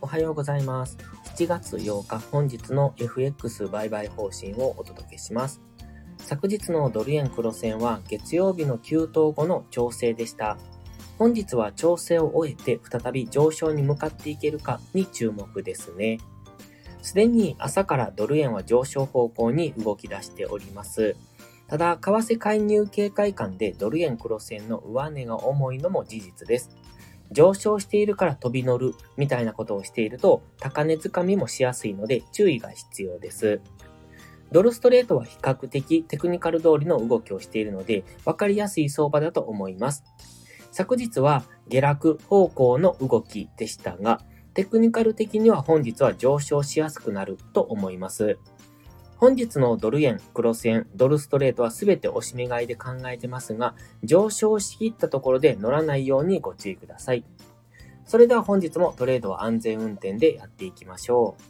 はようございます。7月8日、本日の FX 売買方針をお届けします。昨日のドル円黒線は月曜日の急騰後の調整でした。本日は調整を終えて再び上昇に向かっていけるかに注目ですね。すでに朝からドル円は上昇方向に動き出しております。ただ、為替介入警戒感でドル円黒線の上値が重いのも事実です。上昇しているから飛び乗るみたいなことをしていると高値掴みもしやすいので注意が必要です。ドルストレートは比較的テクニカル通りの動きをしているので分かりやすい相場だと思います。昨日は下落方向の動きでしたが、テクニカル的には本日は上昇しやすくなると思います。本日のドル円、黒線、ドルストレートは全て押し目買いで考えてますが、上昇しきったところで乗らないようにご注意ください。それでは本日もトレードは安全運転でやっていきましょう。